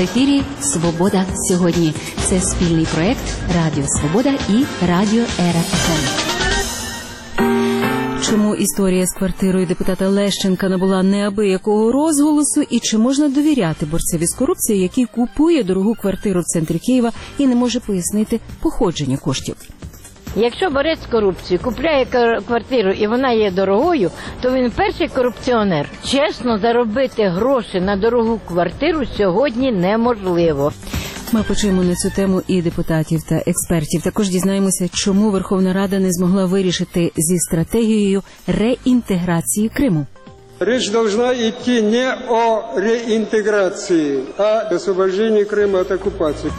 ефірі «Свобода сьогодні». Це спільний проєкт Радіо Свобода і Радіо РФМ. Чому історія з квартирою депутата Лещенка набула неабиякого розголосу і чи можна довіряти борцеві з корупцією, який купує дорогу квартиру в центрі Києва і не може пояснити походження коштів? Якщо борець з корупцією купляє квартиру і вона є дорогою, то він перший корупціонер. Чесно заробити гроші на дорогу квартиру сьогодні неможливо. Ми почуємо на цю тему і депутатів та експертів. Також дізнаємося, чому Верховна Рада не змогла вирішити зі стратегією реінтеграції Криму. Речь должна идти не о реинтеграции, а о освобождении Крыма от оккупации.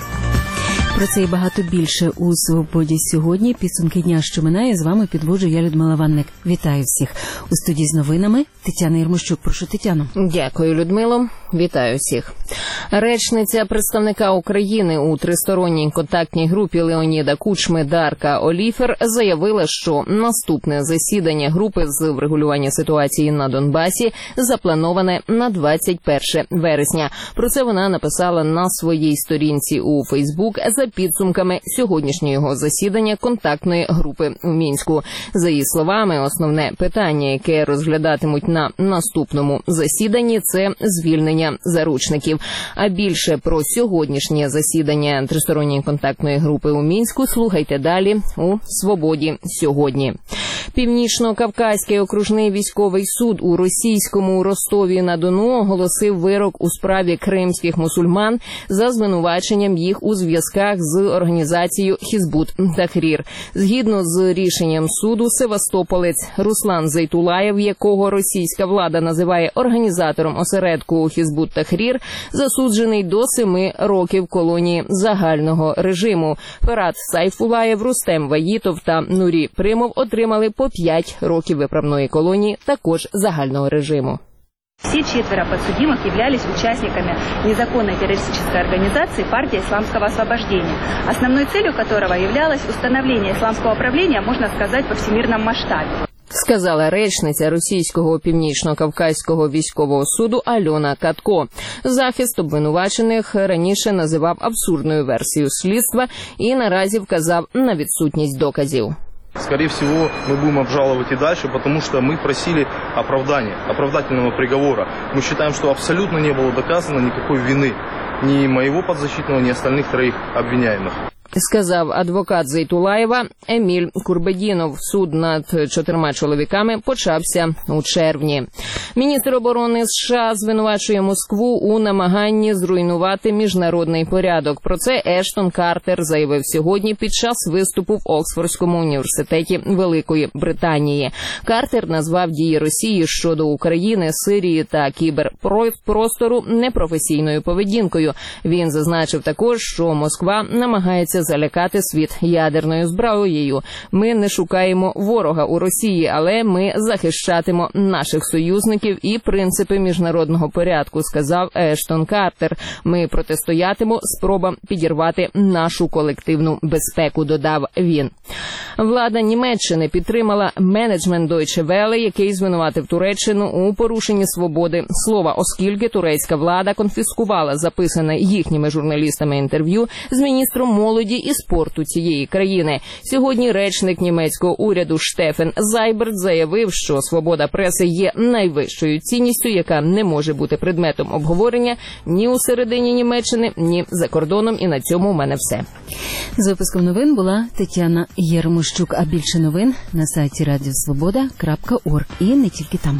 Про це і багато більше у «Свободі сьогодні». Підсумки дня, що минає, з вами підводжу я, Людмила Ванник. Вітаю всіх. У студії з новинами Тетяна Єрмощук. Прошу, Тетяно. Дякую, Людмило. Вітаю всіх. Речниця представника України у тристоронній контактній групі Леоніда Кучми Дарка Оліфер заявила, що наступне засідання групи з врегулювання ситуації на Донбасі заплановане на 21 вересня. Про це вона написала на своїй сторінці у Фейсбук за підсумками сьогоднішнього засідання контактної групи у Мінську. За її словами, основне питання, яке розглядатимуть на наступному засіданні, це звільнення заручників. А більше про сьогоднішнє засідання тристоронньої контактної групи у Мінську слухайте далі у «Свободі сьогодні». Північно-Кавказький окружний військовий суд у російському Ростові-на-Дону оголосив вирок у справі кримських мусульман за звинуваченням їх у зв'язках з організацією Хізбут-Тахрір. Згідно з рішенням суду, севастополець Руслан Зейтулаєв, якого російська влада називає організатором осередку Хізбут-Тахрір, засуджений до 7 років колонії загального режиму. Ферат Сайфулаєв, Рустем Ваїтов та Нурі Примов отримали по 5 років виправної колонії, також загального режиму. Все 4 подсудимых являлись участниками незаконной террористической организации «Партия исламского освобождения», основной целью которого являлось установление исламского правления, можно сказать, во всемирном масштабе. Сказала речниця російського північно-кавказького військового суду Альона Катко. Захист обвинувачених раніше називав абсурдною версією слідства і наразі вказав на відсутність доказів. Скорее всего, мы будем обжаловать и дальше, потому что мы просили оправдания, оправдательного приговора. Мы считаем, что абсолютно не было доказано никакой вины ни моего подзащитного, ни остальных 3 обвиняемых. Сказав адвокат Зейтулаєва Еміль Курбедінов. Суд над 4 чоловіками почався у червні. Міністр оборони США звинувачує Москву у намаганні зруйнувати міжнародний порядок. Про це Ештон Картер заявив сьогодні під час виступу в Оксфордському університеті Великої Британії. Картер назвав дії Росії щодо України, Сирії та кіберпростору непрофесійною поведінкою. Він зазначив також, що Москва намагається залякати світ ядерною зброєю. Ми не шукаємо ворога у Росії, але ми захищатимо наших союзників і принципи міжнародного порядку, сказав Ештон Картер. Ми протистоятимо спробам підірвати нашу колективну безпеку, додав він. Влада Німеччини підтримала менеджмент Deutsche Welle, який звинуватив Туреччину у порушенні свободи слова, оскільки турецька влада конфіскувала записане їхніми журналістами інтерв'ю з міністром молоді і спорту цієї країни. Сьогодні речник німецького уряду Штефен Зайберт заявив, що свобода преси є найвищою цінністю, яка не може бути предметом обговорення ні у середині Німеччини, ні за кордоном. І на цьому у мене все. З випуском новин була Тетяна Єрмощук. А більше новин на сайті radiosvoboda.org. І не тільки там.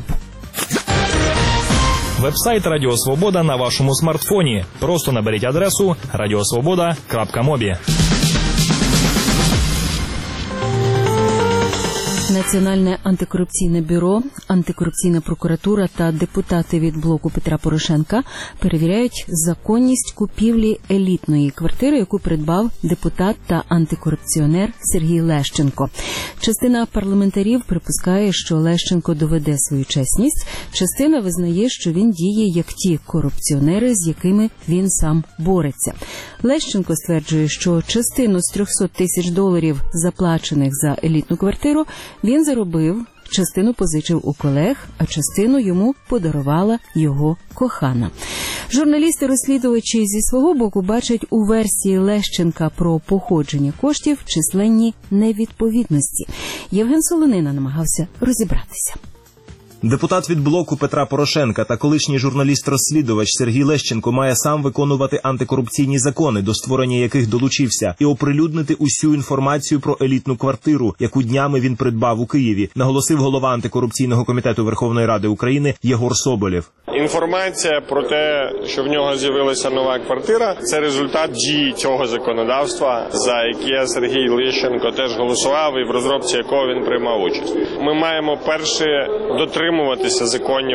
Веб-сайт Радіо Свобода на вашому смартфоні. Просто наберіть адресу radiosvoboda.mobi. Національне антикорупційне бюро, антикорупційна прокуратура та депутати від блоку Петра Порошенка перевіряють законність купівлі елітної квартири, яку придбав депутат та антикорупціонер Сергій Лещенко. Частина парламентарів припускає, що Лещенко доведе свою чесність, частина визнає, що він діє як ті корупціонери, з якими він сам бореться. Лещенко стверджує, що частину з $300 тисяч, заплачених за елітну квартиру, він заробив, частину позичив у колег, а частину йому подарувала його кохана. Журналісти-розслідувачі зі свого боку бачать у версії Лещенка про походження коштів численні невідповідності. Євген Солонина намагався розібратися. Депутат від блоку Петра Порошенка та колишній журналіст-розслідувач Сергій Лещенко має сам виконувати антикорупційні закони, до створення яких долучився, і оприлюднити усю інформацію про елітну квартиру, яку днями він придбав у Києві, наголосив голова антикорупційного комітету Верховної Ради України Єгор Соболєв. Інформація про те, що в нього з'явилася нова квартира, це результат дії цього законодавства, за яке Сергій Лещенко теж голосував і в розробці якого він приймав участь. Ми маємо перше дотримуватися законів,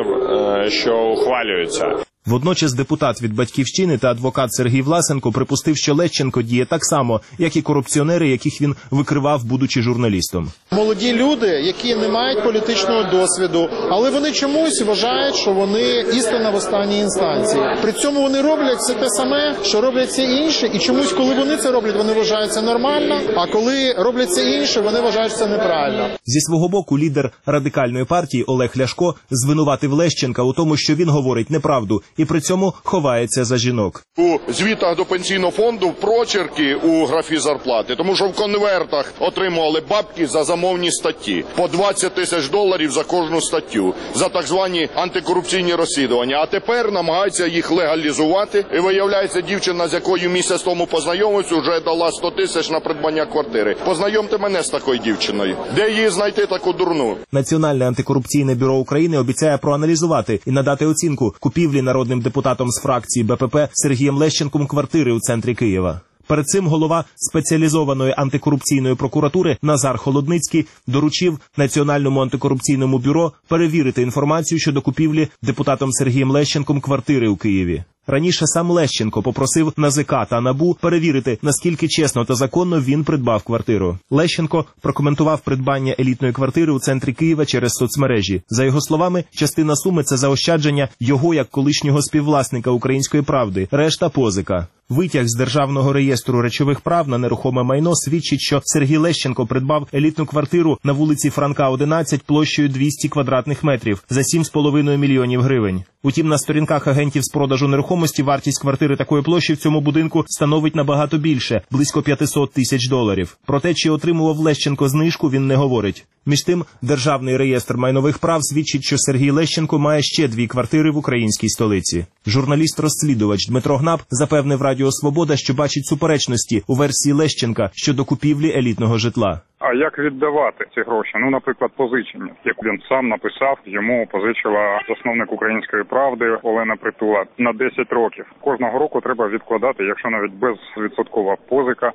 що ухвалюються. Водночас депутат від «Батьківщини» та адвокат Сергій Власенко припустив, що Лещенко діє так само, як і корупціонери, яких він викривав, будучи журналістом. Молоді люди, які не мають політичного досвіду, але вони чомусь вважають, що вони істина в останній інстанції. При цьому вони роблять все те саме, що роблять всі інші, і чомусь, коли вони це роблять, вони вважають це нормально, а коли роблять це інші, вони вважають, що це неправильно. Зі свого боку лідер Радикальної партії Олег Ляшко звинуватив Лещенка у тому, що він говорить неправду, і при цьому ховається за жінок. У звітах до пенсійного фонду прочерки у графі зарплати, тому що в конвертах отримували бабки за замовні статті. По $20 тисяч за кожну статтю, за так звані антикорупційні розслідування. А тепер намагаються їх легалізувати. І виявляється, дівчина, з якою місяць тому познайомився, вже дала 100 тисяч на придбання квартири. Познайомте мене з такою дівчиною. Де її знайти таку дурну? Національне антикорупційне бюро України обіцяє проаналізувати і надати оцінку купівлі народним депутатом з фракції БПП Сергієм Лещенком квартири у центрі Києва. Перед цим голова спеціалізованої антикорупційної прокуратури Назар Холодницький доручив Національному антикорупційному бюро перевірити інформацію щодо купівлі депутатом Сергієм Лещенком квартири у Києві. Раніше сам Лещенко попросив НАЗК та НАБУ перевірити, наскільки чесно та законно він придбав квартиру. Лещенко прокоментував придбання елітної квартири у центрі Києва через соцмережі. За його словами, частина суми – це заощадження його як колишнього співвласника «Української правди», решта – позика. Витяг з Державного реєстру речових прав на нерухоме майно свідчить, що Сергій Лещенко придбав елітну квартиру на вулиці Франка, 11, площею 200 квадратних метрів за 7,5 мільйонів гривень. Утім, на сторінках агентів з продажу нерухомості вартість квартири такої площі в цьому будинку становить набагато більше – близько $500 тисяч. Про те, чи отримував Лещенко знижку, він не говорить. Між тим, Державний реєстр майнових прав свідчить, що Сергій Лещенко має ще 2 квартири в українській столиці. Журналіст-розслідувач Дмитро Гнап запевнив Радіо Свобода, що бачить суперечності у версії Лещенка щодо купівлі елітного житла. А як віддавати ці гроші? Наприклад, позичення. Як він сам написав, йому позичила засновник «Української правди» Олена Притула на 10 років. Кожного року треба відкладати, якщо навіть безвідсоткова позика,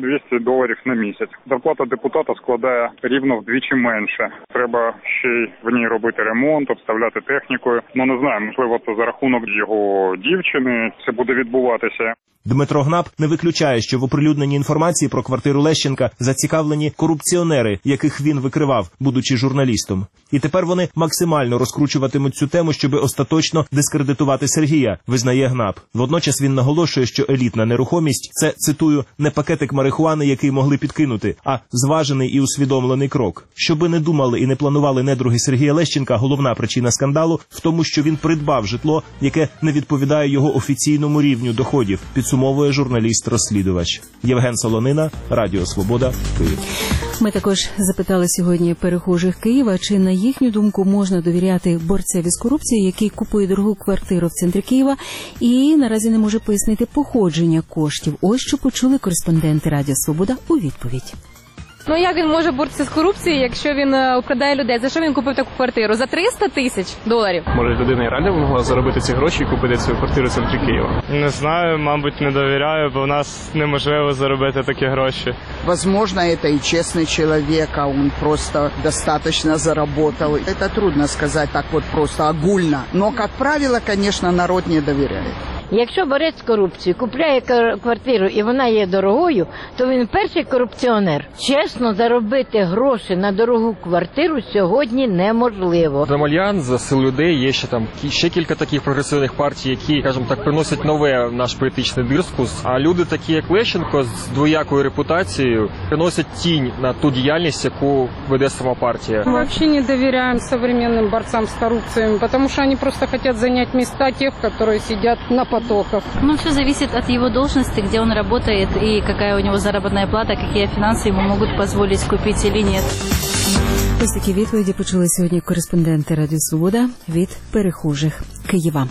$1200 на місяць. Зарплата депутата складає рівно вдвічі менше. Треба ще й в ній робити ремонт, обставляти технікою. Не знаю, можливо, це за рахунок його дівчини це буде відбуватися. Дмитро Гнап не виключає, що в оприлюдненні інформації про квартиру Лещенка зацікавлені корупціонери, яких він викривав, будучи журналістом. І тепер вони максимально розкручуватимуть цю тему, щоб остаточно дискредитувати Сергія, визнає Гнап. Водночас він наголошує, що елітна нерухомість – це, цитую, не пакетик марихуани, який могли підкинути, а зважений і усвідомлений крок. Щоби не думали і не планували недруги Сергія Лещенка, головна причина скандалу в тому, що він придбав житло, яке не відповідає його офіційному рівню доходів, підсумовує журналіст-розслідувач. Євген Солонина, Радіо Свобода, Київ. Ми також запитали сьогодні перехожих Києва, чи на їхню думку можна довіряти борцеві з корупцією, який купує дорогу квартиру в центрі Києва і наразі не може пояснити походження коштів. Ось що почули кореспонденти Радіо Свобода у відповідь. Як він може боротися з корупцією, якщо він обкрадає людей? За що він купив таку квартиру? За $300 тисяч? Може, людина і реально могла заробити ці гроші і купити цю квартиру в центрі Києва? Не знаю, мабуть, не довіряю, бо в нас неможливо заробити такі гроші. Возможно, это и честный человек, а он просто достаточно заработал. Это трудно сказать так вот просто огульно. Но, как правило, конечно, народ не доверяет. Якщо борець з корупцією купляє квартиру і вона є дорогою, то він перший корупціонер. Чесно заробити гроші на дорогу квартиру сьогодні неможливо. Там Альянс, Сил людей, є ще кілька таких прогресивних партій, які, скажімо так, приносять нове в наш політичний дискурс. А люди такі, як Лещенко, з двоякою репутацією, приносять тінь на ту діяльність, яку веде сама партія. Мы вообще не доверяем современным борцам с коррупцией, потому что они просто хотят занять места тех, которые сидят на потоках. Ну, все зависит от его должности, где он работает и какая у него заработная плата, какие финансы ему могут позволить купить или нет. Ось такі відповіді почули сьогодні кореспонденти Радіо Свобода від перехожих Києва.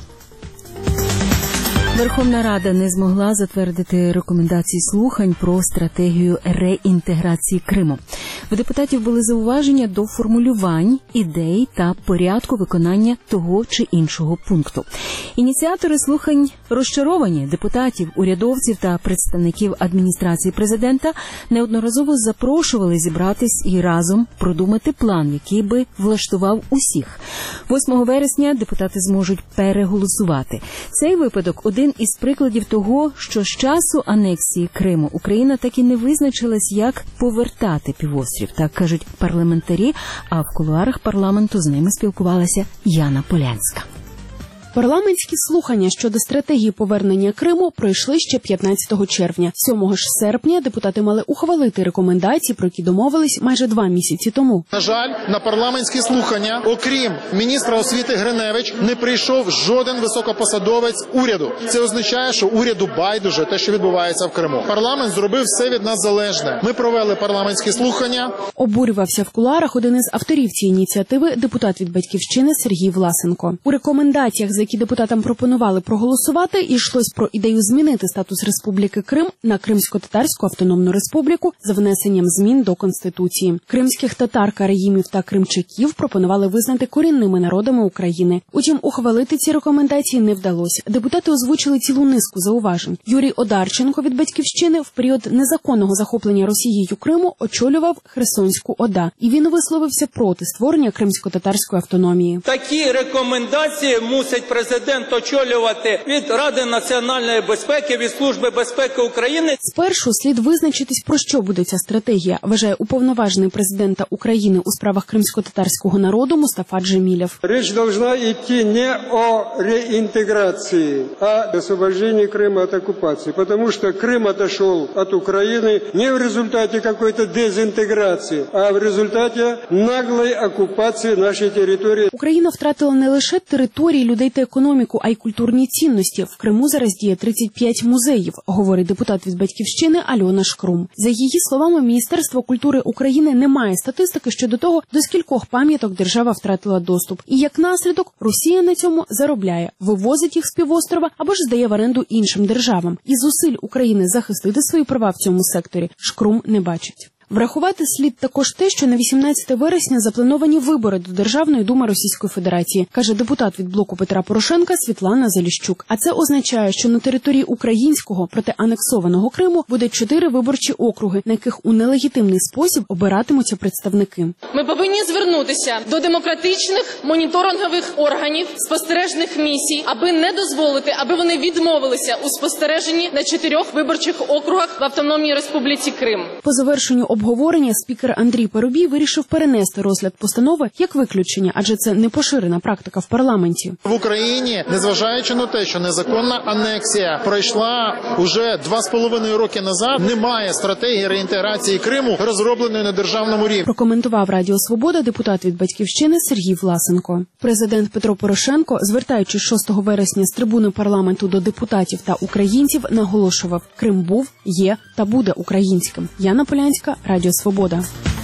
Верховна Рада не змогла затвердити рекомендації слухань про стратегію реінтеграції Криму. В депутатів були зауваження до формулювань, ідей та порядку виконання того чи іншого пункту. Ініціатори слухань розчаровані. Депутатів, урядовців та представників адміністрації президента неодноразово запрошували зібратись і разом продумати план, який би влаштував усіх. 8 вересня депутати зможуть переголосувати. Цей випадок – один із прикладів того, що з часу анексії Криму Україна так і не визначилась, як повертати півострів, так кажуть парламентарі, а в кулуарах парламенту з ними спілкувалася Яна Полянська. Парламентські слухання щодо стратегії повернення Криму пройшли ще 15 червня. 7 ж серпня депутати мали ухвалити рекомендації, про які домовились майже 2 місяці тому. На жаль, на парламентські слухання, окрім міністра освіти Гриневич, не прийшов жоден високопосадовець уряду. Це означає, що уряду байдуже те, що відбувається в Криму. Парламент зробив все від нас залежне. Ми провели парламентські слухання. Обурювався в кулуарах один із авторів цієї ініціативи, депутат від «Батьківщини» Сергій Власенко. У рекомендаціях, за які депутатам пропонували проголосувати, йшлось про ідею змінити статус Республіки Крим на Кримсько-Татарську автономну республіку за внесенням змін до Конституції. Кримських татар, караїмів та кримчаків пропонували визнати корінними народами України. Утім, ухвалити ці рекомендації не вдалося. Депутати озвучили цілу низку зауважень. Юрій Одарченко від «Батьківщини» в період незаконного захоплення Росією Криму очолював Херсонську ОДА. І він висловився проти створення Кримсько-Татарської автономії. Такі рекомендації мусить президент очолювати від Ради національної безпеки, від Служби безпеки України. Спершу слід визначитись, про що буде ця стратегія, вважає уповноважений президента України у справах кримсько-татарського народу Мустафа Джемілєв. Речь должна идти не о реинтеграции, а освобождении Крыма от оккупации. Потому что Крым отошел от Украины не в результате какой-то дезинтеграции, а в результате наглой оккупации нашей территории. Україна втратила не лише території, людей та економіку, а й культурні цінності. В Криму зараз діє 35 музеїв, говорить депутат від «Батьківщини» Альона Шкрум. За її словами, Міністерство культури України не має статистики щодо того, до скількох пам'яток держава втратила доступ. І як наслідок, Росія на цьому заробляє, вивозить їх з півострова або ж здає в оренду іншим державам. І зусиль України захистити свої права в цьому секторі Шкрум не бачить. Врахувати слід також те, що на 18 вересня заплановані вибори до Державної думи Російської Федерації, каже депутат від блоку Петра Порошенка Світлана Заліщук. А це означає, що на території українського, проте анексованого Криму буде 4 виборчі округи, на яких у нелегітимний спосіб обиратимуться представники. Ми повинні звернутися до демократичних моніторингових органів, спостережних місій, аби не дозволити, аби вони відмовилися у спостереженні на 4 виборчих округах в Автономній Республіці Крим. По завершенню обговорення спікер Андрій Парубій вирішив перенести розгляд постанови як виключення, адже це не поширена практика в парламенті. В Україні, незважаючи на те, що незаконна анексія пройшла уже 2,5 роки назад, немає стратегії реінтеграції Криму, розробленої на державному рівні. Прокоментував Радіо Свобода депутат від «Батьківщини» Сергій Власенко. Президент Петро Порошенко, звертаючись 6 вересня з трибуни парламенту до депутатів та українців, наголошував: Крим був, є та буде українським. Яна Полянська, Радіо Свобода.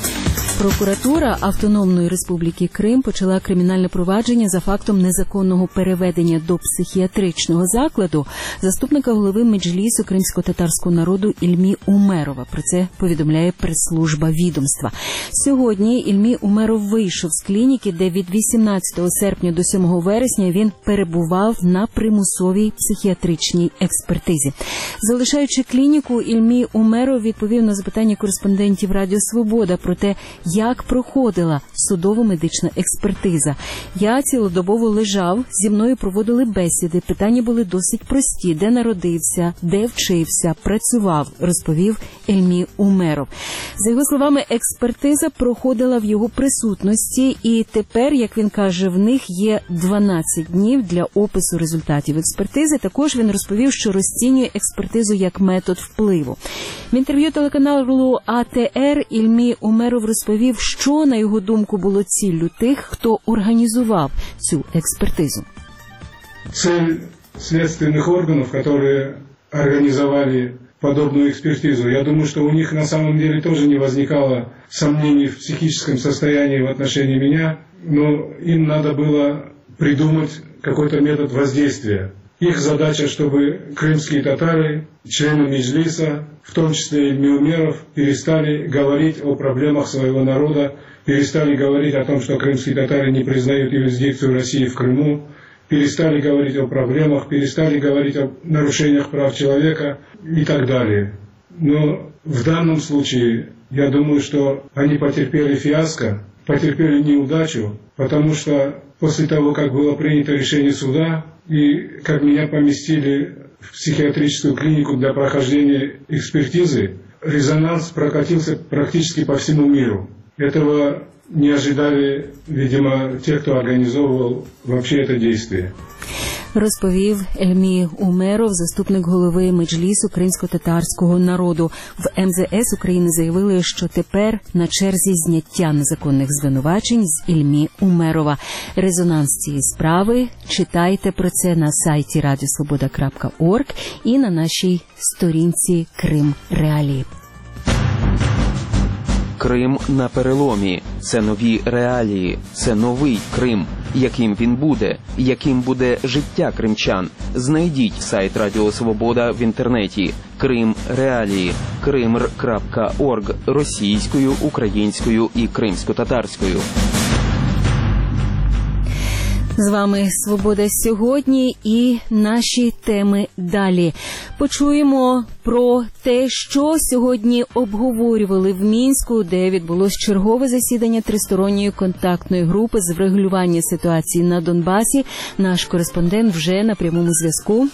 Прокуратура Автономної Республіки Крим почала кримінальне провадження за фактом незаконного переведення до психіатричного закладу заступника голови Меджлісу кримсько-татарського народу Ільмі Умерова. Про це повідомляє прес-служба відомства. Сьогодні Ільмі Умеров вийшов з клініки, де від 18 серпня до 7 вересня він перебував на примусовій психіатричній експертизі. Залишаючи клініку, Ільмі Умеров відповів на запитання кореспондентів Радіо Свобода про те, як проходила судово-медична експертиза. Я цілодобово лежав, зі мною проводили бесіди, питання були досить прості: де народився, де вчився, працював, розповів Ельмі Умеров. За його словами, експертиза проходила в його присутності, і тепер, як він каже, в них є 12 днів для опису результатів експертизи. Також він розповів, що розцінює експертизу як метод впливу. В інтерв'ю телеканалу АТР Ельмі Умеров розповів, що, на його думку, було ціллю тих, хто організував цю експертизу. Цель следственных органов, которые организовали подобную экспертизу, я думаю, что у них на самом деле тоже не возникало сомнений в психическом состоянии в отношении меня, но им надо было придумать какой-то метод воздействия. Их задача, чтобы крымские татары, члены Меджлиса, в том числе Ельмі Умеров, перестали говорить о проблемах своего народа, перестали говорить о том, что крымские татары не признают юрисдикцию России в Крыму, перестали говорить о проблемах, перестали говорить о нарушениях прав человека и так далее. Но в данном случае я думаю, что они потерпели фиаско, потерпели неудачу, потому что после того, как было принято решение суда и как меня поместили в психиатрическую клинику для прохождения экспертизы, резонанс прокатился практически по всему миру. Этого не ожидали, видимо, те, кто организовывал вообще это действие. Розповів Ельмі Умеров, заступник голови Меджлісу кримсько-татарського народу. В МЗС України заявили, що тепер на черзі зняття незаконних звинувачень з Ельмі Умерова. Резонанс цієї справи читайте про це на сайті radiosvoboda.org і на нашій сторінці Крим Реалії. Крим на переломі. Це нові реалії. Це новий Крим. Яким він буде? Яким буде життя кримчан? Знайдіть сайт Радіо Свобода в інтернеті. Крим Реалії. krimr.org російською, українською і кримсько-татарською. З вами «Свобода сьогодні» і наші теми далі. Почуємо про те, що сьогодні обговорювали в Мінську, де відбулось чергове засідання тристоронньої контактної групи з врегулювання ситуації на Донбасі. Наш кореспондент вже на прямому зв'язку.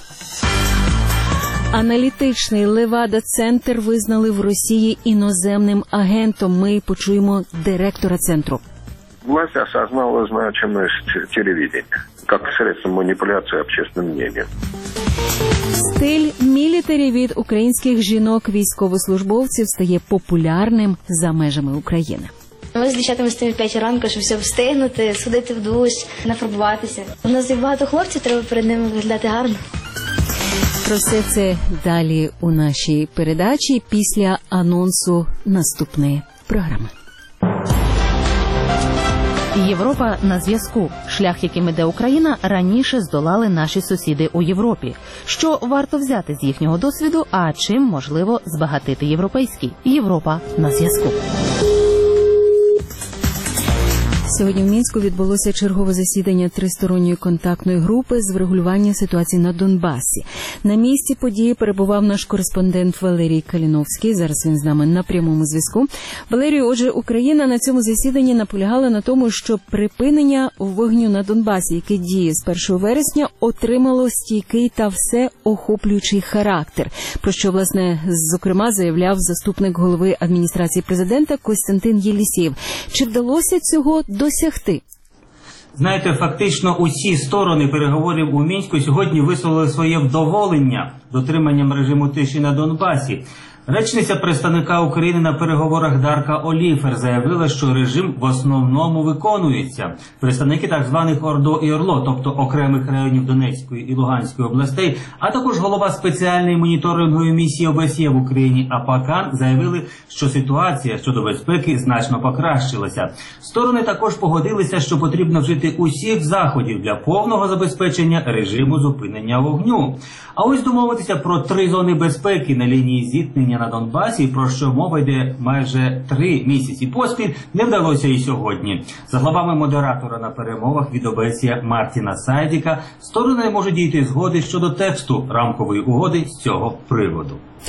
Аналітичний Левада-центр визнали в Росії іноземним агентом. Ми почуємо директора центру. Власть осознала значимость телевидения как средство манипуляции общественным мнением. Стиль мілітарі від українських жінок-військовослужбовців стає популярним за межами України. Ми з дівчатами стоїмо в 5 ранку, щоб все встигнути, сходити в душ, нафарбуватися. У нас є багато хлопців, треба перед ними виглядати гарно. Про все це далі у нашій передачі після анонсу наступної програми. Європа на зв'язку. Шлях, яким іде Україна, раніше здолали наші сусіди у Європі. Що варто взяти з їхнього досвіду, а чим можливо збагатити європейський? Європа на зв'язку. Сьогодні в Мінську відбулося чергове засідання тристоронньої контактної групи з врегулювання ситуації на Донбасі. На місці події перебував наш кореспондент Валерій Каліновський. Зараз він з нами на прямому зв'язку. Валерію, отже, Україна на цьому засіданні наполягала на тому, що припинення вогню на Донбасі, яке діє з 1 вересня, отримало стійкий та всеохоплюючий характер, про що, власне, зокрема, заявляв заступник голови адміністрації президента Костянтин Єлісєєв. Чи вдалося цього досягти? Знаєте, фактично усі сторони переговорів у Мінську сьогодні висловили своє вдоволення дотриманням режиму тиші на Донбасі. Речниця представника України на переговорах Дарка Оліфер заявила, що режим в основному виконується. Представники так званих ОРДО і ОРЛО, тобто окремих районів Донецької і Луганської областей, а також голова спеціальної моніторингової місії ОБСЄ в Україні Апакан заявили, що ситуація щодо безпеки значно покращилася. Сторони також погодилися, що потрібно вжити усіх заходів для повного забезпечення режиму зупинення вогню. А ось домовитися про 3 зони безпеки на лінії зіткнення на Донбасі, про що мова йде майже 3 місяці поспіль, не вдалося і сьогодні. За словами модератора на перемовах від ОБСЄ Мартіна Сайдіка, сторони можуть дійти згоди щодо тексту рамкової угоди з цього приводу.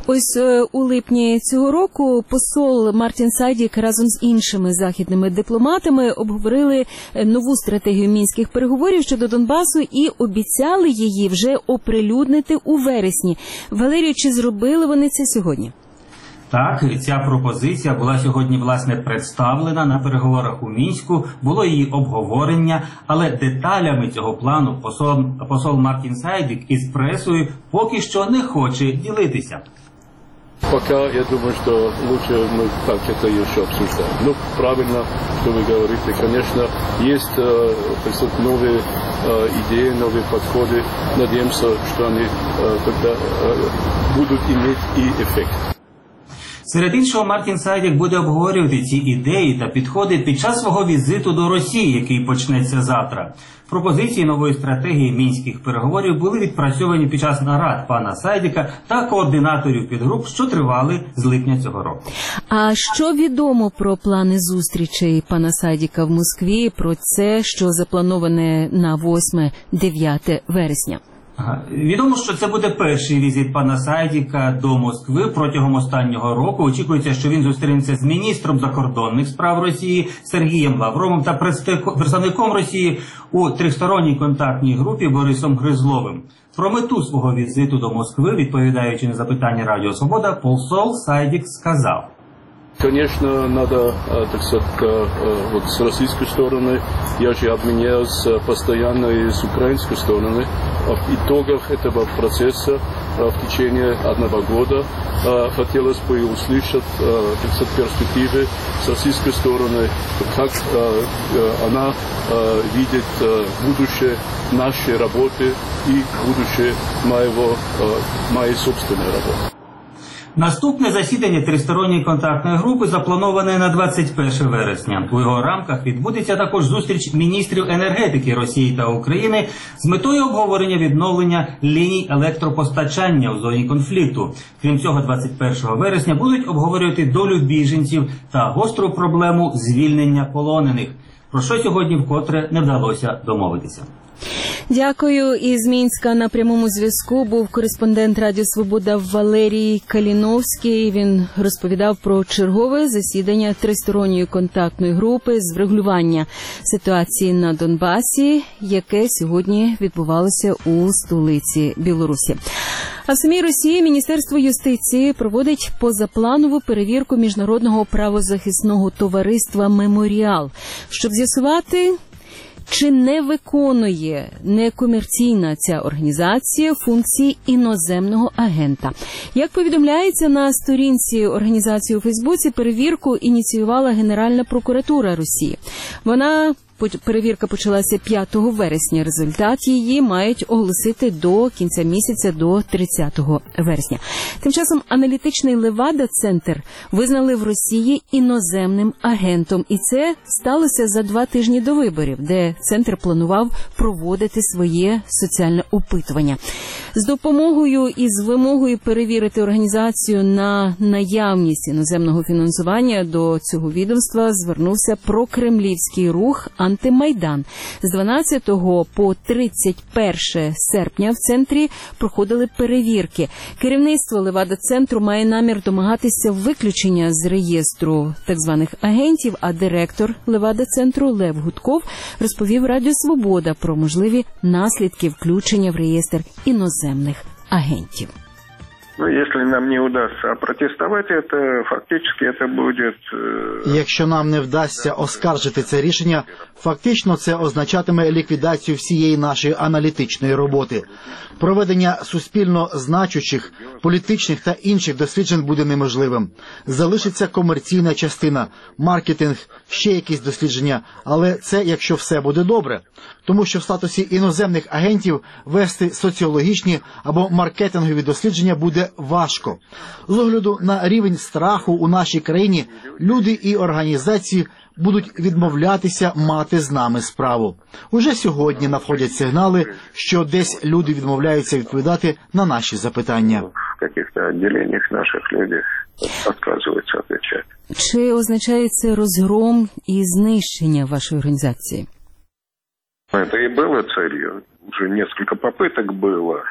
Ось у липні цього року посол Мартін Сайдік разом з іншими західними дипломатами обговорили нову стратегію мінських переговорів щодо Донбасу і обіцяли її вже оприлюднити у вересні. Валерію, чи зробили вони це сьогодні? Так, ця пропозиція була сьогодні, власне, представлена на переговорах у Мінську, було її обговорення, але деталями цього плану посол Мартін Сайдік із пресою поки що не хоче ділитися. Пока, я думаю, что лучше мы так это еще обсуждаем. Ну, правильно, что вы говорите. Конечно, есть новые идеи, новые подходы. Надеемся, что они тогда будут иметь и эффект. Серед іншого, Мартін Сайдік буде обговорювати ці ідеї та підходи під час свого візиту до Росії, який почнеться завтра. Пропозиції нової стратегії мінських переговорів були відпрацьовані під час нарад пана Сайдіка та координаторів підгруп, що тривали з липня цього року. А що відомо про плани зустрічей пана Сайдіка в Москві, про це, що заплановане на 8-9 вересня? Відомо, що це буде перший візит пана Сайдіка до Москви протягом останнього року. Очікується, що він зустрінеться з міністром закордонних справ Росії Сергієм Лавровим та представником Росії у тристоронній контактній групі Борисом Гризловим. Про мету свого візиту до Москви, відповідаючи на запитання Радіо Свобода, посол Сайдік сказав: Конечно, надо, так сказать, вот с российской стороны, я же обменялся постоянно и с украинской стороны. В итогах этого процесса в течение 1 года хотелось бы услышать, так сказать, перспективы с российской стороны, как она видит будущее нашей работы и будущее моей собственной работы. Наступне засідання тристоронньої контактної групи заплановане на 21 вересня. У його рамках відбудеться також зустріч міністрів енергетики Росії та України з метою обговорення відновлення ліній електропостачання у зоні конфлікту. Крім цього, 21 вересня будуть обговорювати долю біженців та гостру проблему звільнення полонених, про що сьогодні вкотре не вдалося домовитися. Дякую. Із Мінська на прямому зв'язку був кореспондент Радіо Свобода Валерій Каліновський. Він розповідав про чергове засідання тристоронньої контактної групи з врегулювання ситуації на Донбасі, яке сьогодні відбувалося у столиці Білорусі. А в самій Росії Міністерство юстиції проводить позапланову перевірку міжнародного правозахисного товариства «Меморіал», щоб з'ясувати, чи не виконує некомерційна ця організація функції іноземного агента. Як повідомляється на сторінці організації у Фейсбуці, перевірку ініціювала Генеральна прокуратура Росії. Перевірка почалася 5 вересня. Результат її мають оголосити до кінця місяця, до 30 вересня. Тим часом аналітичний Левада-центр визнали в Росії іноземним агентом. І це сталося за 2 тижні до виборів, де центр планував проводити своє соціальне опитування. З допомогою і з вимогою перевірити організацію на наявність іноземного фінансування до цього відомства звернувся прокремлівський рух «Антимайдан». З 12 по 31 серпня в центрі проходили перевірки. Керівництво Левада-центру має намір домагатися виключення з реєстру так званих агентів, а директор Левада-центру Лев Гудков розповів Радіо Свобода про можливі наслідки включення в реєстр іноземних агентів. Ну, если нам не удастся протестувати, це фактично це буде... Якщо нам не вдасться оскаржити це рішення, фактично це означатиме ліквідацію всієї нашої аналітичної роботи. Проведення суспільно значущих, політичних та інших досліджень буде неможливим. Залишиться комерційна частина, маркетинг, ще якісь дослідження, але це якщо все буде добре. Тому що в статусі іноземних агентів вести соціологічні або маркетингові дослідження буде важко. З огляду на рівень страху у нашій країні люди і організації будуть відмовлятися мати з нами справу. Уже сьогодні надходять сигнали, що десь люди відмовляються відповідати на наші запитання. В яких-то відділеннях наших людей відказуються відповідати. Чи означає це розгром і знищення вашої організації? Это и было целью. Уже несколько попыток было.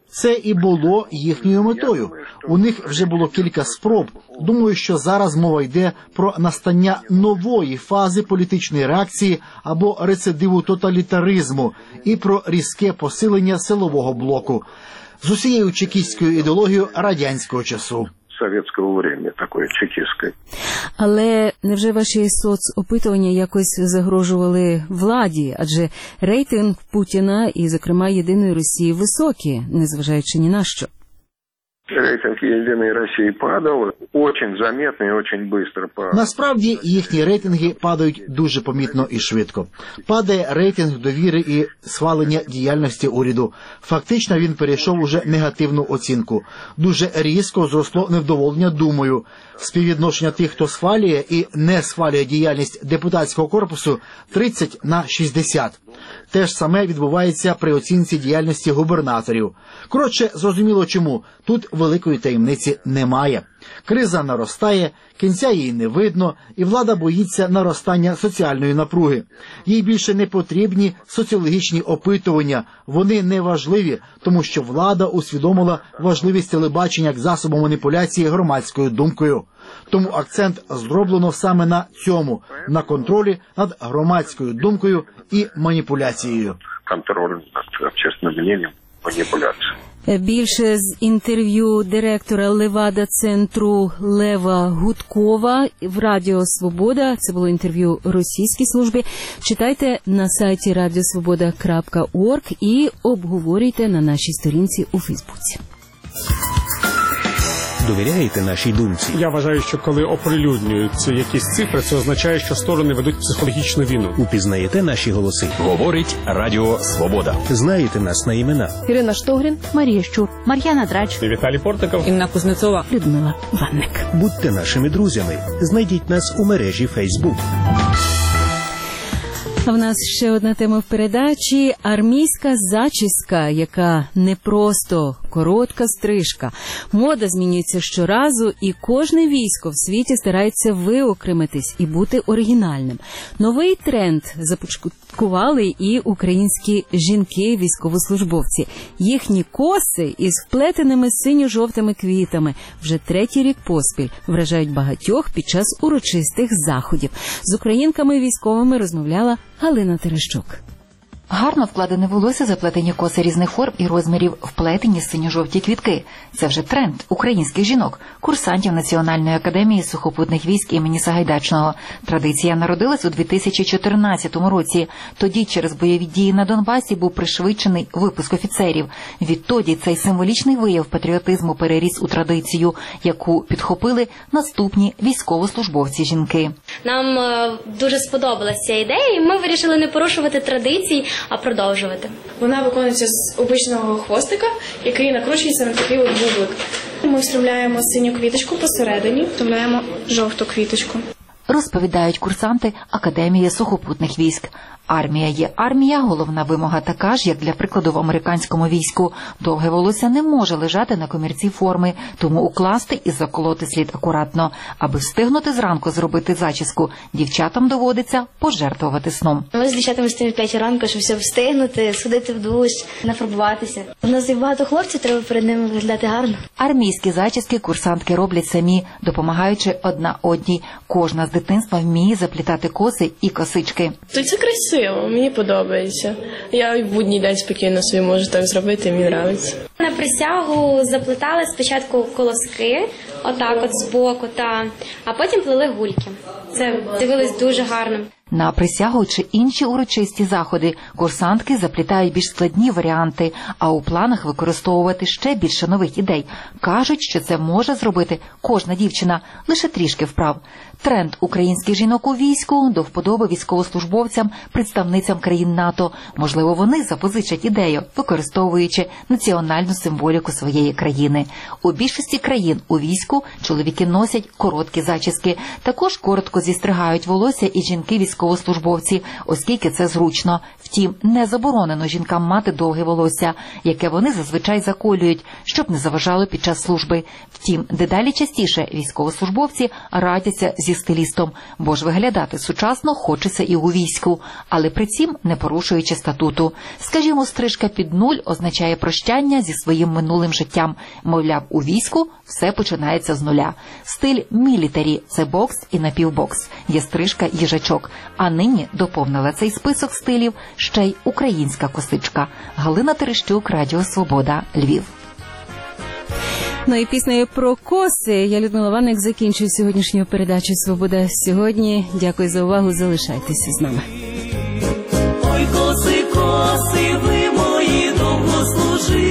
Це і було їхньою метою. У них вже було кілька спроб. Думаю, що зараз мова йде про настання нової фази політичної реакції або рецидиву тоталітаризму і про різке посилення силового блоку з усією чекістською ідеологією радянського часу. Советского времени, такое чекистское. Але невже ваші соцопитування якось загрожували владі? Адже рейтинг Путіна і, зокрема, Єдиної Росії високі, незважаючи ні на що. Рейтинг «Единой России» падал очень заметно и очень быстро. Насправді, їхні рейтинги падають дуже помітно і швидко. Падає рейтинг довіри і схвалення діяльності уряду. Фактично, він перейшов уже негативну оцінку. Дуже різко зросло невдоволення Думою. Співвідношення тих, хто схвалює і не схвалює діяльність депутатського корпусу, 30/60. Те ж саме відбувається при оцінці діяльності губернаторів. Коротше, зрозуміло чому. Тут великої таємниці немає. Криза наростає, кінця її не видно, і влада боїться наростання соціальної напруги. Їй більше не потрібні соціологічні опитування. Вони не важливі, тому що влада усвідомила важливість телебачення як засобу маніпуляції громадською думкою. Тому акцент зроблено саме на цьому, на контролі над громадською думкою і маніпуляцією. Контроль над общественным мнением, маніпуляція. Більше з інтерв'ю директора Левада-центру Лева Гудкова в Радіо Свобода. Це було інтерв'ю російській службі. Читайте на сайті radiosvoboda.org і обговорюйте на нашій сторінці у Фейсбуці. Довіряєте нашій думці? Я вважаю, що коли оприлюднюються якісь цифри, це означає, що сторони ведуть психологічну війну. Упізнаєте наші голоси? Говорить Радіо Свобода. Знаєте нас на імена? Ірина Штогрін, Марія Щур, Мар'яна Драч, Віталій Портников, Інна Кузнецова, Людмила Ванник. Будьте нашими друзями. Знайдіть нас у мережі Фейсбук. А в нас ще одна тема в передачі – армійська зачіска, яка не просто коротка стрижка. Мода змінюється щоразу, і кожне військо в світі старається виокремитись і бути оригінальним. Новий тренд започаткували і українські жінки-військовослужбовці. Їхні коси із вплетеними синьо-жовтими квітами вже третій рік поспіль вражають багатьох під час урочистих заходів. З українками військовими розмовляла Галина Терещук. Гарно вкладене волосся, заплетені коси різних форм і розмірів, вплетені синьо-жовті квітки. Це вже тренд українських жінок, курсантів Національної академії сухопутних військ імені Сагайдачного. Традиція народилась у 2014 році. Тоді через бойові дії на Донбасі був пришвидшений випуск офіцерів. Відтоді цей символічний вияв патріотизму переріс у традицію, яку підхопили наступні військовослужбовці-жінки. Нам дуже сподобалася ця ідея, і ми вирішили не порушувати традиції, а продовжувати. Вона виконується з обичного хвостика, який накручується на такий от бублик. Ми вставляємо синю квіточку посередині, вставляємо жовту квіточку. Розповідають курсанти Академії сухопутних військ. Армія є армія, головна вимога така ж, як для прикладу в американському війську. Довге волосся не може лежати на комірці форми, тому укласти і заколоти слід акуратно. Аби встигнути зранку зробити зачіску, дівчатам доводиться пожертвувати сном. Ми з дівчатами встаємо в 5 ранку, щоб все встигнути, сходити в душ, нафарбуватися. У нас є багато хлопців, треба перед ними виглядати гарно. Армійські зачіски курсантки роблять самі, допомагаючи одна одній. Кожна з дитинства вміє заплітати коси і косички. Це красиво, мені подобається. Я і в будній день спокійно собі можу так зробити, мені подобається. На присягу заплетали спочатку колоски, отак от збоку, а потім плели гульки. Це дивилось дуже гарно. На присягу чи інші урочисті заходи курсантки заплітають більш складні варіанти, а у планах використовувати ще більше нових ідей. Кажуть, що це може зробити кожна дівчина, лише трішки вправ. Тренд українських жінок у війську до вподоби військовослужбовцям, представницям країн НАТО. Можливо, вони запозичать ідею, використовуючи національну символіку своєї країни. У більшості країн у війську чоловіки носять короткі зачіски. Також коротко зістригають волосся і жінки-військовослужбовці, оскільки це зручно. Втім, не заборонено жінкам мати довге волосся, яке вони зазвичай заколюють, щоб не заважало під час служби. Втім, дедалі частіше військовослужбовці радяться зі зі стилістом, бо ж виглядати сучасно хочеться і у війську, але при цім не порушуючи статуту. Скажімо, стрижка під нуль означає прощання зі своїм минулим життям. Мовляв, у війську все починається з нуля. Стиль мілітарі – це бокс і напівбокс. Є стрижка їжачок. А нині доповнила цей список стилів ще й українська косичка. Галина Терещук, Радіо Свобода, Львів. Ну і піснею про коси я, Людмила Ванник, закінчую сьогоднішню передачу «Свобода сьогодні». Дякую за увагу. Залишайтеся з нами. Ой, коси, коси, ви мої довго служили.